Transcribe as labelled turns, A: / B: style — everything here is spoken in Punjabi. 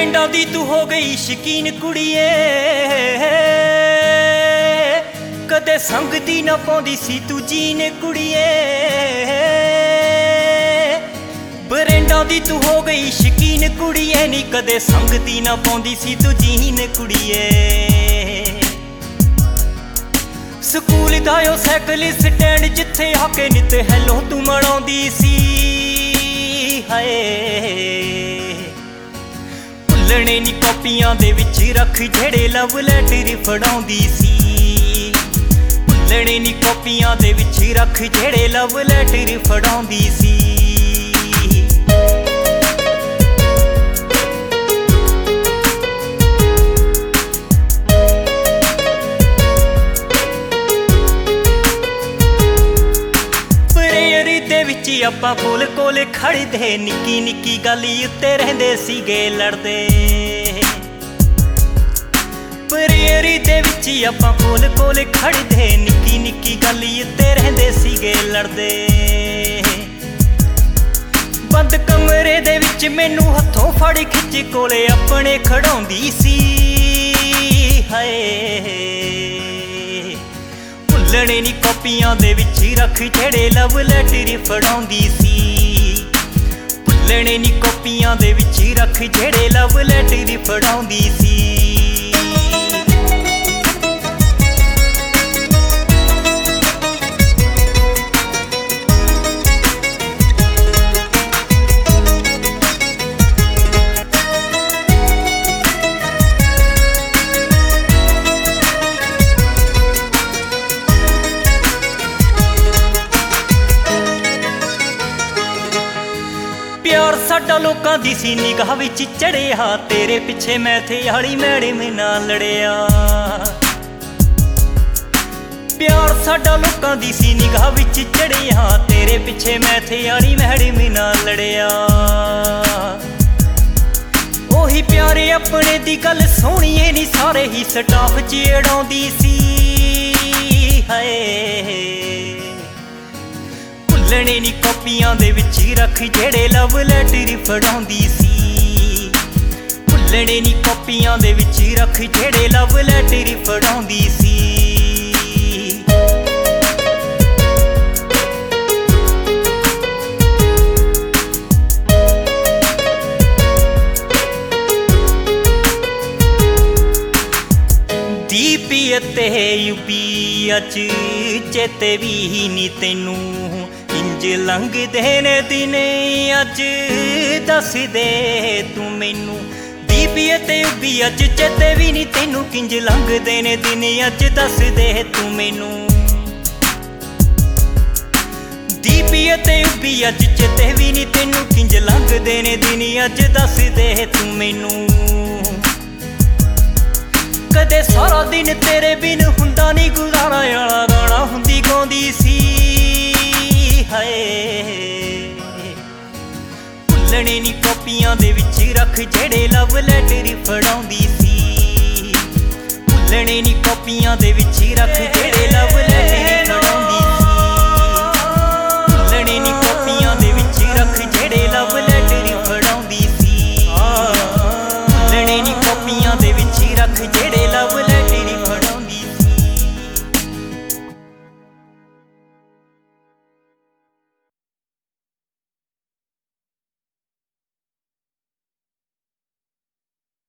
A: ਬਰੇਂਡਾਂ ਦੀ ਤੂੰ ਹੋ ਗਈ ਸ਼ਕੀਨ ਕੁੜੀਏ, ਕਦੇ ਸੰਗਦੀ ਨਾ ਪਾਉਂਦੀ ਸੀ ਤੂੰ ਜੀਨ ਕੁੜੀਏ। ਬਰੇਂਡਾਂ ਦੀ ਤੂੰ ਹੋ ਗਈ ਸ਼ਕੀਨ ਕੁੜੀਏ, ਨੀ ਕਦੇ ਸੰਗਦੀ ਨਾ ਪਾਉਂਦੀ ਸੀ ਤੂੰ ਜੀਨ ਕੁੜੀਏ। ਸਕੂਲ ਦਾ ਉਹ ਸਾਈਕਲ ਸਟੈਂਡ ਜਿੱਥੇ ਆ ਕੇ ਨਿੱਤ ਹੈਲੋ ਤੂੰ ਮੜਾਉਂਦੀ ਸੀ, ਹਾਏ ਭੁੱਲਣੇ ਨੀ ਕਾਪੀਆਂ ਦੇ ਵਿੱਚ ਰੱਖ ਜਿਹੜੇ ਲਵ ਲੈਟਰ ਫੜਾਉਂਦੀ ਸੀ। ਭੁੱਲਣੇ ਨੀ ਕਾਪੀਆਂ ਦੇ ਵਿੱਚ ਰੱਖ ਜਿਹੜੇ ਲਵ ਲੈਟਰ ਫੜਾਉਂਦੀ ਸੀ। ਆਪਾਂ ਕੋਲ ਕੋਲ ਖੜਦੇ, ਨਿੱਕੀ ਨਿੱਕੀ ਗੱਲ ਉੱਤੇ ਰਹਿੰਦੇ ਸੀਗੇ ਲੜਦੇ। ਪ੍ਰੇਰੀ ਦੇ ਵਿੱਚ ਆਪਾਂ ਕੋਲ ਕੋਲ ਖੜਦੇ, ਨਿੱਕੀ ਨਿੱਕੀ ਗੱਲ ਉੱਤੇ ਰਹਿੰਦੇ ਸੀਗੇ ਲੜਦੇ। ਬੰਦ ਕਮਰੇ ਦੇ ਵਿੱਚ ਮੈਨੂੰ ਹੱਥੋਂ ਫੜ ਖਿੱਚ ਕੋਲੇ ਆਪਣੇ ਖੜਾਉਂਦੀ ਸੀ, ਹਾਏ ਭੁੱਲਣੇ ਨੀ ਕਾਪੀਆਂ ਦੇ ਵਿੱਚ ਰੱਖ ਜਿਹੜੇ ਲਵ ਲੈਟਰ ਫੜਾਉਂਦੀ ਸੀ। ਭੁੱਲਣੇ ਨੀ ਕਾਪੀਆਂ ਦੇ ਵਿੱਚ ਰੱਖ ਜਿਹੜੇ ਲਵ ਲੈਟਰ ਫੜਾਉਂਦੀ ਸੀ। ਪਿਆਰ ਸਾਡਾ ਲੋਕਾਂ ਦੀ ਸੀ ਨਿਗਾਹ ਵਿੱਚ ਚੜਿਆ, ਤੇਰੇ ਪਿੱਛੇ ਮੈਂ ਥੇ ਵਾਲੀ ਮੈਡਮ ਨਾਲ ਲੜਿਆ। ਪਿਆਰ ਸਾਡਾ ਲੋਕਾਂ ਦੀ ਸੀ ਨਿਗਾਹ ਵਿੱਚ ਚੜਿਆ, ਤੇਰੇ ਪਿੱਛੇ ਮੈਂ ਥੇ ਵਾਲੀ ਮੈਡਮ ਨਾਲ ਲੜਿਆ। ਉਹੀ ਪਿਆਰੇ ਆਪਣੇ ਦੀ ਗੱਲ ਸੋਹਣੀਏ ਨੀ ਸਾਰੇ ਹੀ ਸਟਾਫ ਚ ਅੜਾਉਂਦੀ ਸੀ, ਹਾਏ ਭੁੱਲਣੇ ਨੀ ਕਾਪੀਆਂ ਦੇ ਵਿੱਚ ਰੱਖ ਜਿਹੜੇ ਲਵ ਲੈਟਰ ਫੜਾਉਂਦੀ ਸੀ। ਭੁੱਲਣੇ ਨੀ ਕਾਪੀਆਂ ਦੇ ਵਿੱਚ ਰੱਖ ਜਿਹੜੇ ਲਵ ਲੈਟਰ ਫੜਾਉਂਦੀ ਸੀ। ਦੀਪੀ ਅਤੇ ਯੂਪੀ ਅੱਜ ਚੇਤੇ ਵੀ ਨੀ ਤੈਨੂੰ, ਇੰਜ ਲੰਘਦੇ ਨੇ ਦਿਨ ਅੱਜ ਦੱਸ ਦੇ ਤੂੰ ਮੈਨੂੰ। ਦੀਪੀ ਅਤੇ ਯੂਪੀ ਅੱਜ ਚੇਤੇ ਵੀ ਨੀ ਤੈਨੂੰ, ਕਿੰਜ ਲੰਘਦੇ ਨੇ ਦਿਨ ਅੱਜ ਦੱਸ ਦੇ ਤੂੰ ਮੈਨੂੰ। ਦੀਪੀ ਅਤੇ ਯੂਪੀ ਅੱਜ ਚੇਤੇ ਵੀ ਨੀ ਤੈਨੂੰ, ਕਿੰਜ ਲੰਘਦੇ ਨੇ ਦਿਨ ਅੱਜ ਦੱਸ ਦੇ ਤੂੰ ਮੈਨੂੰ। ਕਦੇ ਸਾਰਾ ਦਿਨ ਤੇਰੇ ਬਿਨ ਹੁੰਦਾ ਨੀ ਗੁਜ਼ਾਰਾ, ਵਾਲਾ ਗਾਣਾ ਹੁੰਦੀ ਗਾਉਂਦੀ ਸੀ, ਹਾਏ ਭੁੱਲਣੇ ਨੀ ਕਾਪੀਆਂ ਦੇ ਵਿੱਚ ਰੱਖ ਜਿਹੜੇ ਲਵ ਲੈਟਰ ਫੜਾਉਂਦੀ ਸੀ। ਭੁੱਲਣੇ ਨੀ ਕਾਪੀਆਂ ਦੇ ਵਿੱਚ ਰੱਖ ਜਿਹੜੇ ਲਵ ਲੈਟਰ